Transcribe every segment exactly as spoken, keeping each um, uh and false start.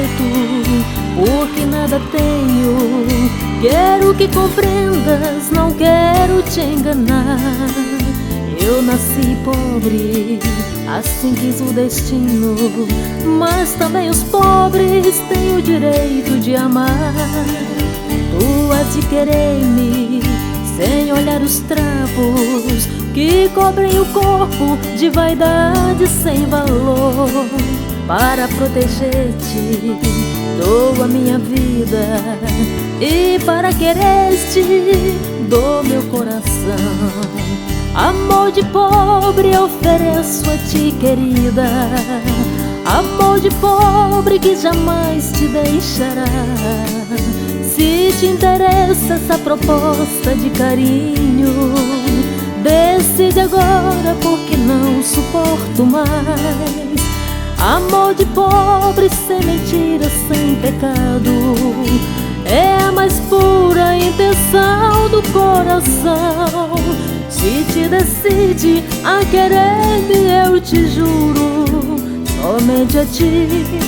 falto, porque nada tenho. Quero que compreendas, não quero te enganar. Eu nasci pobre, assim quis o destino, mas também os pobres têm o direito de amar. Tu adquirei-me sem olhar os trapos que cobrem o corpo de vaidade sem valor. Para proteger-te dou a minha vida, e para querer-te dou meu coração. Amor de pobre ofereço a ti, querida, amor de pobre que jamais te deixará. Se te interessa essa proposta de carinho, decide agora, porque não suporto mais. Amor de pobre sem mentira, sem pecado, é a mais pura intenção do coração. Se te decide a querer-me, eu te juro, somente a ti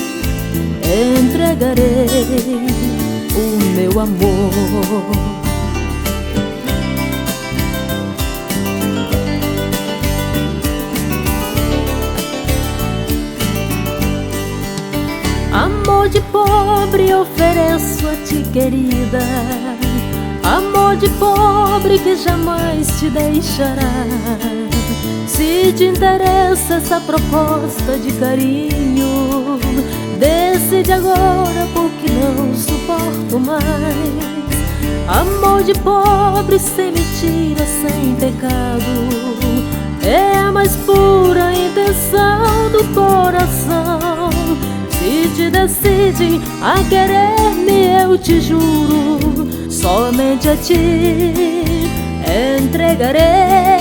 entregarei o meu amor. Amor de pobre ofereço a ti, querida, amor de pobre que jamais te deixará. Se te interessa essa proposta de carinho, decide agora, porque não suporto mais. Amor de pobre sem mentira, sem pecado, é a mais pura intenção do coração. Se te decide a querer-me, eu te juro, somente a ti entregarei